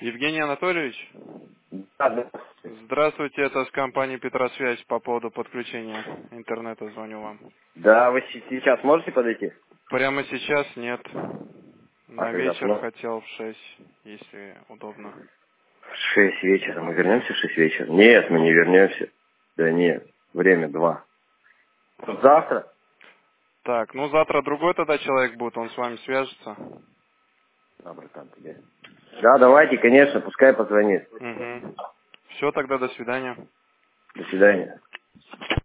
Евгений Анатольевич? Да, да. Здравствуйте, это с компании Петросвязь по поводу подключения интернета звоню вам. Да, вы сейчас можете подойти? Прямо сейчас нет. А На когда? вечер Ну, хотел в 6, если удобно. в 6 вечера. Мы вернемся в 6 вечера? Нет, мы не вернемся. Да нет, время 2. Завтра? Так, ну завтра другой тогда человек будет, он с вами свяжется. Да, братан, тебе. Да, давайте, конечно, пускай позвонит. Угу. Все, тогда до свидания. До свидания.